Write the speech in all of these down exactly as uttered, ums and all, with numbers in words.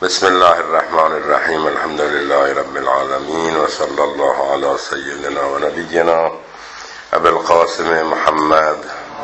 بسم الله الرحمن الرحیم. الحمد لله رب العالمین و صلی الله علی سیدنا و نبینا ابی القاسم محمد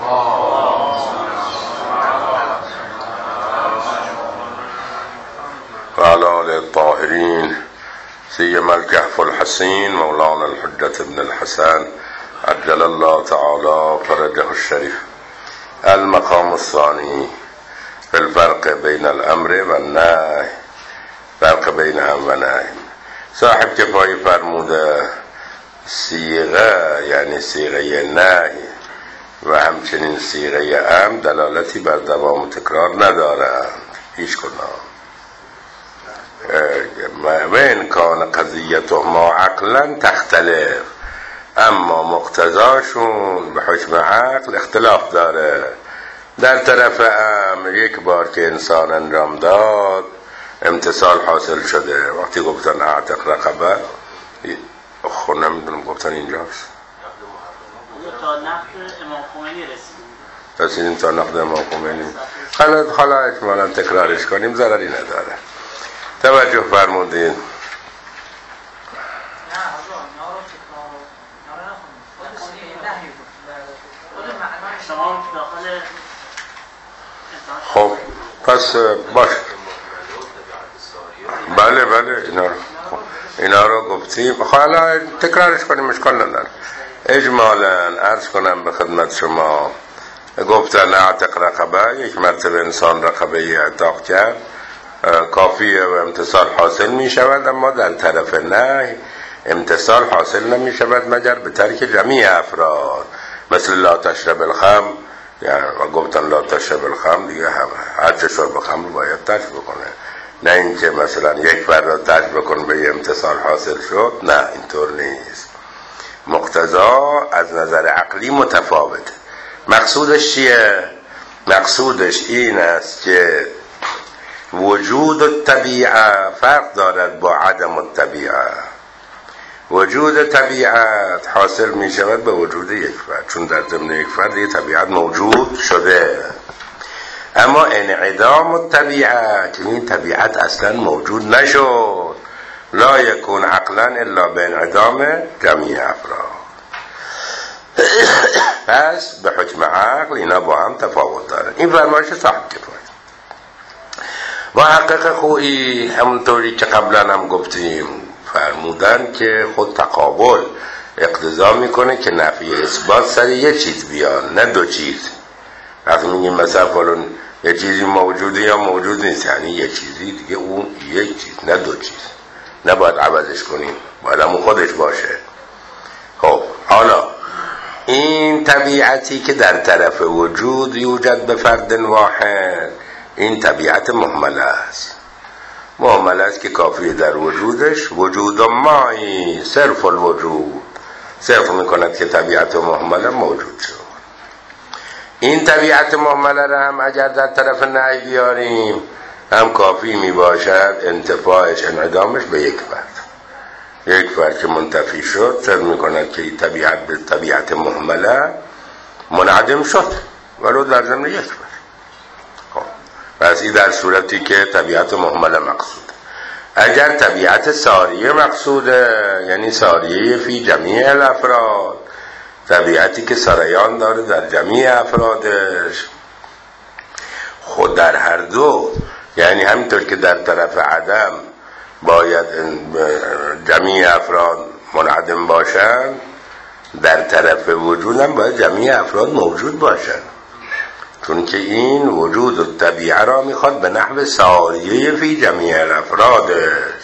و علی آله الطاهرین سیما الکهف الحسین مولانا الحجة ابن الحسن عجل الله تعالی فرجه الشریف. المقام الثانی فی الفرق بین الامر و النهی، فرق بین هم و نهی. صاحب کفایه فرموده صیغه یعنی صیغه نهی و همچنین صیغه امر دلالتی بر دوام و تکرار ندارند هیچ کدام. و این کان قضیتهما عقلا تختلف، اما مقتضاشون به حکم عقل اختلاف داره. در طرف امر یک بار که انسان انجام داد امتصال حاصل شده. وقتی گفتن اعتق رقبه خود نمیدونم گفتن اینجاست تا نقد امام خمینی رسیدیم رسیدیم تا نقد امام خمینی. حالا حالا اجمالا تکرارش کنیم ضرری نداره. توجه فرمودین. خب پس باش. بله بله اینا رو اینا رو گفتیم. حالا تکرارش کنیم اشکال نداره. اجمالا عرض کنم به خدمت شما، گفتن اعتق رقبه، یک مرتبه انسان رقبه اعتاق کرد کافیه و امتصال حاصل می شود، اما در طرف نه امتصال حاصل نمی شود مگر به ترک جمعی افراد، مثل لا تشرب الخمر. یعنی گفتن لا تشرب الخمر دیگه هم هر چه شرب خمر باید ترک بکنه، نه اینکه مثلا یک فرد را ترک بکن به امتصال حاصل شد. نه اینطور نیست. مقتضا از نظر عقلی متفاوته. مقصودش چیه؟ مقصودش این است که وجود الطبیعه فرق دارد با عدم الطبیعه. وجود طبیعت حاصل می شود به وجود یک فرد، چون در ضمن یک فرد یک طبیعت موجود شده. اما انعدام الطبیعت، این طبیعت اصلا موجود نشد، لا یکون عقلا الا به انعدام جمعی افراد. پس به حکم عقل اینا با هم تفاوت دارن. این فرمایش صاحب کفایه. محقق خویی همونطوری که قبلا هم گفتیم فرمودن که خود تقابل اقتضا میکنه که نفی اثبات سر یه چیز بیان، نه دو چیز. وقتی میگیم مثلا فلان یه چیزی موجوده یا موجود نیست، یعنی یه چیزی دیگه اون یک چیز، نه دو چیز. نباید عوضش کنیم، باید همون خودش باشه. خب حالا این طبیعتی که در طرف وجود یوجد به فرد واحد، این طبیعت محمله است. محمله است که کافیه در وجودش وجود مایی صرف الوجود صرف میکند که طبیعت محمله موجود شد. این طبیعت محمله را هم اگر در طرف نهی بیاریم هم کافی میباشد انتفاعش انعدامش به یک فرد. یک فرد که منتفی شد صرف میکند که طبیعت به طبیعت محمله منعدم شد ولو در ضمن یک فرد. پس این در صورتی که طبیعت محمله مقصود. اگر طبیعت ساریه مقصوده، یعنی ساریه فی جمیع الافراد، طبیعتی که سریان داره در جمیع افرادش، خود در هر دو، یعنی همینطور که در طرف عدم باید جمیع افراد منعدم باشند، در طرف وجود هم باید جمیع افراد موجود باشند، چون که این وجود الطبیعه را میخواد به نحو ساریه فی جمیع الافرادش.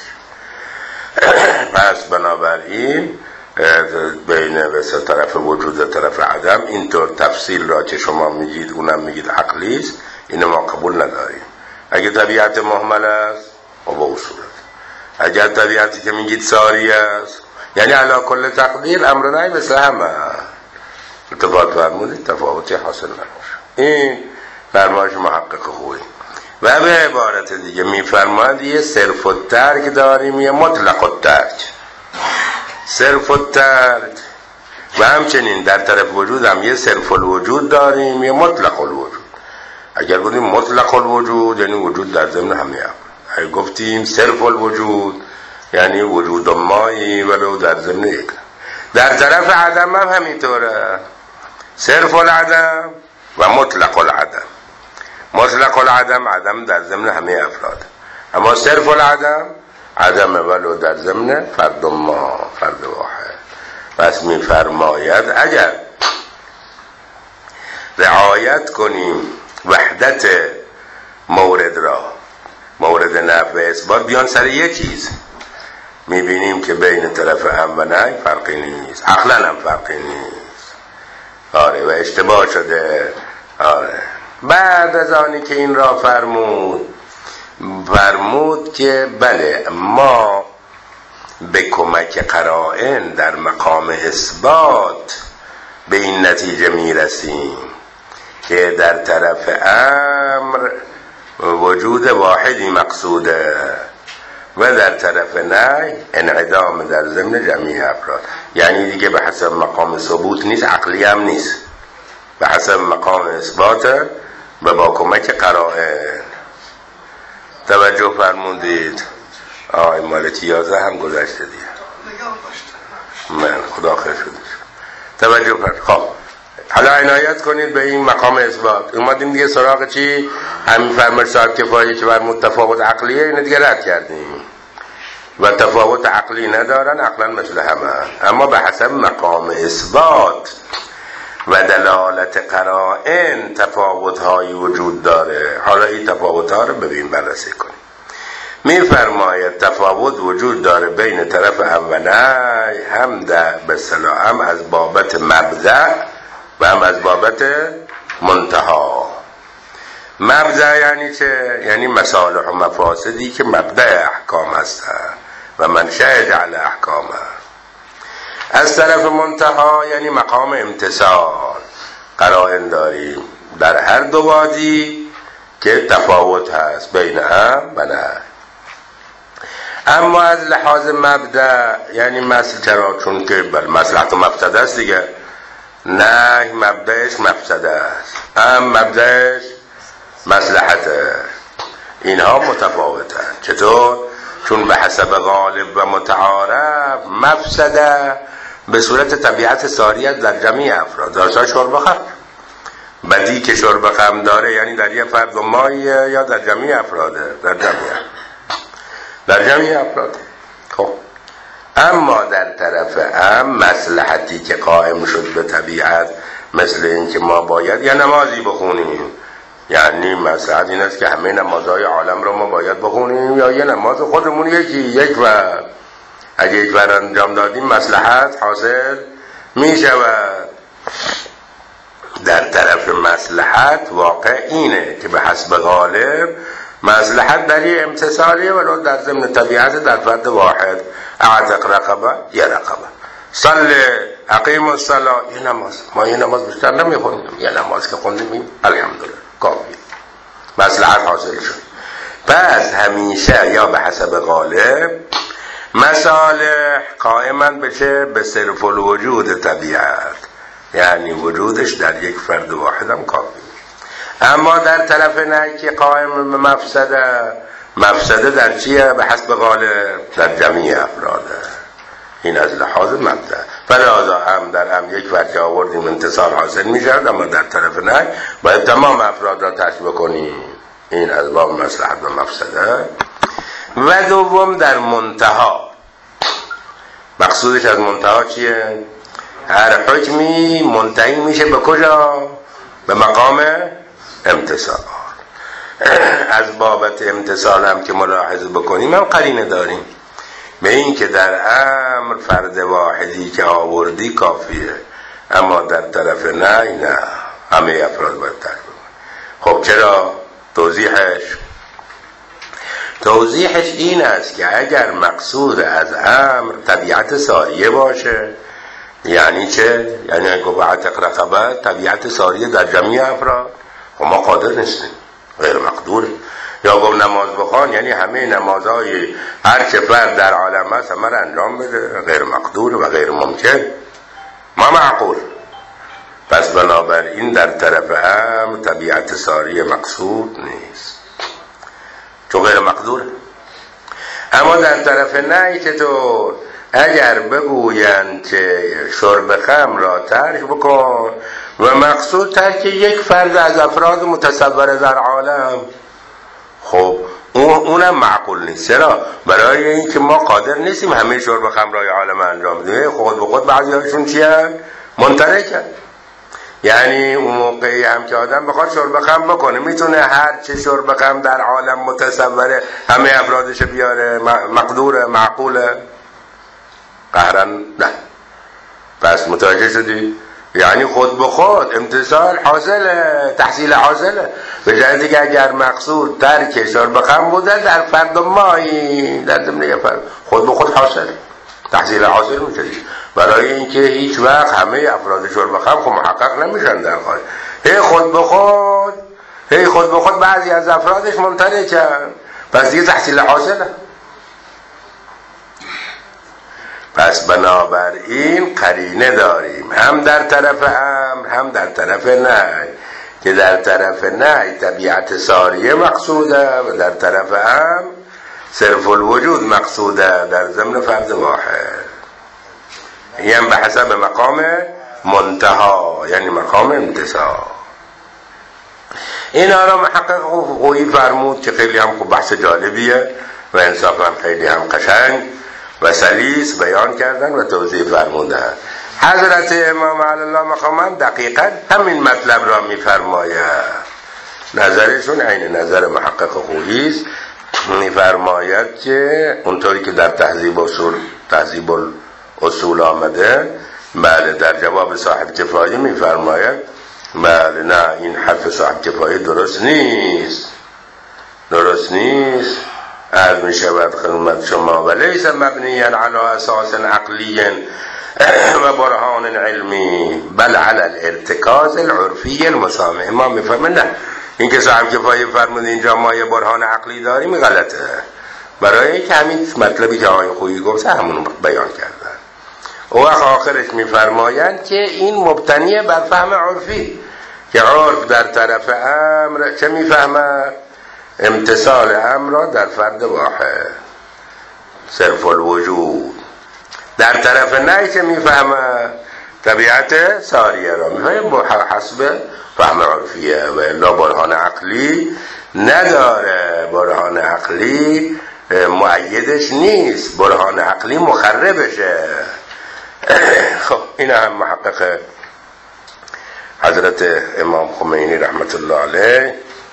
پس بنابراین بین وسط طرف وجود و طرف عدم اینطور تفصیل را که شما میگید اونم میگید عقلی است، اینو ما قبول نداریم. اگه طبیعت محمل است و به اصولت، اگر طبیعتی که میگید ساریه است، یعنی علی کل تقدیر امر نهی مثل همه. اتفاق فرمودید تفاوتی حاصل نمیشه. این فرمایش محقق خوبی. و به عبارت دیگه میفرماید یه صرف الترک داریم یه مطلق الترک. صرف الترک و همچنین در طرف وجود هم یه صرف الوجود داریم یه مطلق الوجود. اگر بودیم مطلق الوجود یعنی وجود در ضمن همه. گفتیم صرف الوجود یعنی وجود مایی ولو در ضمن یک. در طرف عدم هم همینطوره، صرف العدم و مطلق العدم. مطلق العدم عدم در ضمن همه افراد، اما صرف العدم عدم ولو در ضمن فرد ما، فرد واحد. پس می فرماید اگر رعایت کنیم وحدت مورد را، مورد نفی و اثبات بیان سر یک چیز، میبینیم که بین طرف هم و نهی فرقی نیست، عقلا هم فرقی نیست. آره و اشتباه شده. آره بعد از آنی که این را فرمود فرمود که بله ما به کمک قرائن در مقام اثبات به این نتیجه میرسیم که در طرف امر وجود واحدی مقصوده و در طرف نهی انعدام در ضمن جمعی افراد. یعنی دیگه به حسب مقام ثبوت نیست، عقلی هم نیست، به حسب مقام اثبات و با کمک قرائن. توجه فرمودید؟ آی مالتی یازده هم گذشته دیگه، من خدا خیر شده. توجه فرمودید. خب حالا عنایت کنید به این مقام اثبات. اومدیم دیگه سراغ چی؟ همین فرمایش صاحب کفایه که بر متفاوت عقلیه، اینو دیگه رد کردیم و تفاوت عقلی ندارن، عقلا مثل همه، اما به حسب مقام اثبات و دلالت قرائن تفاوت هایی وجود داره. حالا این تفاوت ها رو ببین بررسی کنیم. می فرماید تفاوت وجود داره بین طرف هم و نهی، هم در به اصطلاح هم از بابت مبدأ و هم از بابت منتها. مبدأ یعنی چه؟ یعنی مصالح و مفاسدی که مبدأ احکام هستن و منشأ جعل احکام هست. از طرف منتها یعنی مقام امتثال. قرائن داریم در هر دو وادی که تفاوت هست بین هم و نه. اما از لحاظ مبدأ یعنی مثل چرا؟ چون که بل مصلحت و مفسده است دیگه. نه مبدأش مفسده است، هم مبدأش مصلحته. اینها متفاوتن. چطور؟ چون به حسب غالب و متعارف مفسده به صورت طبیعت ساریت در جمعی افراد، دارسا شرب خمر. بدی که شرب خمر داره یعنی در یه فرد و مایه یا در جمعی افراده؟ در جمعی در جمعی افراد. خب اما در طرف هم مصلحتی که قائم شد به طبیعت، مثل این که ما باید یه نمازی بخونیم، یعنی مصلحت این است که همه نمازهای عالم رو ما باید بخونیم یا یه نماز خودمون یکی یک وقت. اگه یک وقت انجام دادیم مصلحت حاصل می شود. در طرف مصلحت واقع اینه که به حسب غالب مصلحت در یه امتصالیه ولو در ضمن طبیعت در فرد واحد. اعتق رقبه یه رقبه، صل اقیم الصلاه یه نماز. ما یه نماز بیشتر نمیخونیم، یه نماز که خوندیم الحمدلله کافی، مصلحت حاصل شد. پس همیشه یا به حسب غالب مصالح قائما بشه به صرف الوجود طبیعت، یعنی وجودش در یک فرد واحد هم کافی. اما در طرف نهی که قائم به مفسده، مفسده در چیه؟ به حسب غالب در جمعی افراده. این از لحاظ مبدأ. فلذا هم در هم یک فرد که آوردیم انتصار حاصل می شود، اما در طرف نهی باید تمام افراد را تشبیه کنیم. این از باب مصلحت و مفسده. و دوم در منتها. مقصودش از منتها چیه؟ هر حکمی منتهی میشه به کجا؟ به مقام امتصال. از بابت امتصال هم که ملاحظه بکنیم هم قرینه داریم به این که در امر فرد واحدی که آوردی کافیه، اما در طرف نه نه همه افراد باید ترک بکنیم. خب چرا؟ توضیحش توضیحش این است که اگر مقصود از امر طبیعت ساریه باشه، یعنی چه؟ یعنی اگه اعتق رقبه طبیعت ساریه در جمعی افراد، خب ما قادر نیستیم، غیر مقدوره. یا گفت نماز بخوان یعنی همه نمازهای هر که فرد در عالم هست همه را انجام بده، غیر مقدور و غیر ممکن، ما معقول. پس بنابراین در طرف هم طبیعت ساری مقصود نیست، چون غیر مقدوره. اما در طرف نهی چطور؟ اگر بگویند که شرب خمر را ترک بکن و مقصود ترک یک فرد از افراد متصور در عالم، خب اونم معقول نیست. چرا؟ برای اینکه ما قادر نیستیم همه شرب خمرهای عالم انجام بدیم. خود به خود بعضی هاشون چی هست؟ منترکن. یعنی اون موقعی هم که آدم بخواد شرب خمر بکنه میتونه هر چه شرب خمر در عالم متصوره همه افرادش بیاره، مقدوره، معقوله؟ قهرن نه. پس متوجه شدی؟ یعنی خود به خود امتصال حاصله، تحصیل حاصله. به جهتی که اگر مقصود ترک شرب خمر بوده در فرد مایی، در ضمن یه فرد خود به خود حاصل تحصیل حاصل میشه. برای اینکه هیچ وقت همه افراد شرب خمر خب محقق نمیشن در خارج. هی خود به خود هی خود به خود بعضی از افرادش ممتنعن، پس دیگه تحصیل حاصله. پس بنابراین قرینه داریم هم در طرف امر هم در طرف نهی، که در طرف نهی طبیعت ساریه مقصوده و در طرف امر صرف الوجود مقصوده در ضمن فرد واحد. این هم به حسب مقام منتها، یعنی مقام امتصال. این را محقق خویی فرمود که خیلی هم خوب بحث جالبیه و انصافا خیلی هم قشنگ و سلیس بیان کردن و توضیح فرمودن. حضرت امام علی الله مقامم دقیقا همین مطلب را میفرماید. نظرشون عین نظر محقق خویی است. میفرماید که اونطوری که در تهذیب اصول تهذیب اصول آمده، بله در جواب صاحب کفایه میفرماید بله نه این حرف صاحب کفایه درست نیست، درست نیست. عرض می شود خدمت شما و لیس مبنیا علی اساس عقلی و برهان علمی بل علی الارتکاز العرفی المسامح. ما میفهمه نه این که صاحب کفایه فرمود اینجا ما یه برهان عقلی داریم غلطه، برای اینکه همین مطلبی که آقای خویی گفت همون بیان کردن. و آخرش میفرمایند که این مبتنیه بر فهم عرفی، که عرف در طرف امر چه میفهمه؟ امتصال امر را در فرد واحد صرف الوجود. در طرف نهی چه میفهمه؟ طبیعت ساریه را میفهمه حسب فهم عرفیه و الا برهان عقلی نداره. برهان عقلی مؤیدش نیست، برهان عقلی مخربشه. خب این هم محقق حضرت امام خمینی رحمت الله علیه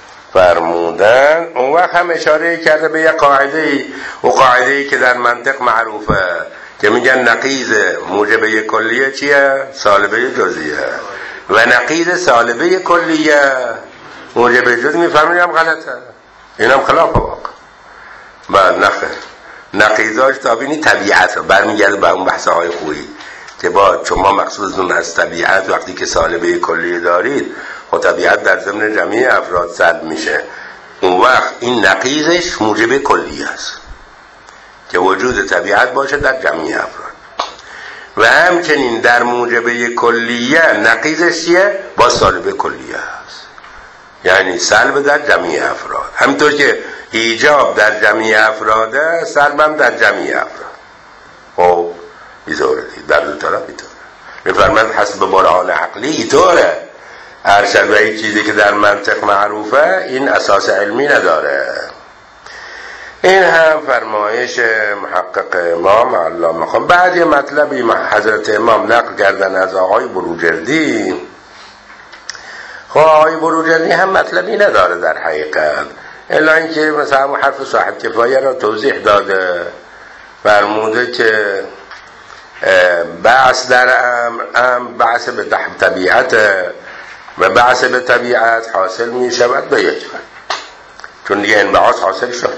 فرمودن. اون وقت هم اشاره کرده به یک قاعده، و قاعده‌ای که در منطق معروفه که میگن نقیض موجبه کلیه چیه؟ سالبه جزئیه، و نقیض سالبه کلیه موجبه جزئی. میفهمید هم غلطه، این هم خلاف واقع. بعد نخیر نقیضاش تابینی طبیعت برمیگرده به اون بحث های خویی که با شما مقصودتون از طبیعت وقتی که سالبه کلی دارید خب طبیعت در ضمن جمعی افراد سلب میشه. اون وقت این نقیضش موجب کلی است که وجود طبیعت باشه در جمعی افراد، و همچنین در موجبه کلیه نقیضش چیه؟ با سالبه کلیه است، یعنی سلب در جمعی افراد. همینطور که ایجاب در جمعی افراده، سلبم در جمعی افراد. خب اینطوره در دو طرف اینطوره. میفرماید حسب برهان عقلی اینطوره. ارشد و این چیزی که در منطق معروفه این اساس علمی نداره. این هم فرمایش محقق امام علامه خان. بعد یه مطلبی حضرت امام نقل کردن از آقای بروجردی. خب آقای بروجردی هم مطلبی نداره در حقیقت، الا اینکه مثلا حرف صاحب کفایه را توضیح داده، فرموده که بعث در امر امر بعث به طبیعت و بعث به طبیعت حاصل می شود به یک فرد، چون دیگه انبعاث حاصل شد.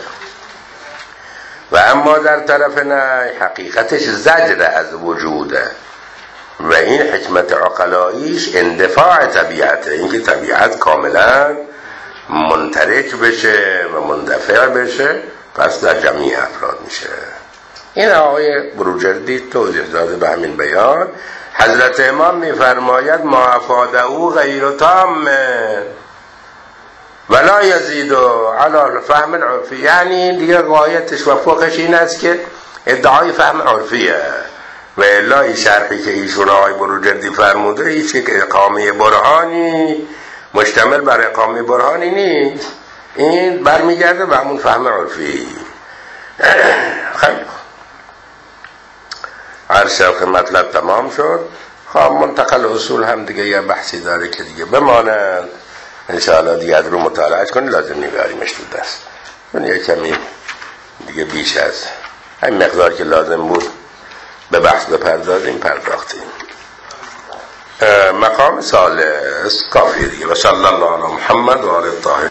و اما در طرف نه حقیقتش زجر از وجوده و این حکمت عقلاییش اندفاع طبیعته، اینکه طبیعت کاملا منترک بشه و مندفع بشه، پس در جمعی افراد میشه. این آقای بروجردی توضیح داده به همین بیان. حضرت امام میفرماید ما افاده او غیر تام، ولا یزید علی فهم العرفی، یعنی دیگه غایتش و فوقش این است که ادعای فهم عرفیه. و الا شرحی که ایشون آقای بروجردی فرموده هیچ یک اقامه برهانی مشتمل بر اقامه برهانی نیست، این برمیگرده به همون فهم عرفی. خیلی عرشق مطلب تمام شد. خب منتقل اصول هم دیگه یه بحثی داره که دیگه بماند انشاءالله دیگه رو مطالعه کنی، لازم نگاریمش تو دست من یه کمی دیگه بیش از همین مقدار که لازم بود به بحث بپردازیم پرداختیم. مقام ثالث کافی دیگه. و صلی الله علی محمد و آل الطاهرین.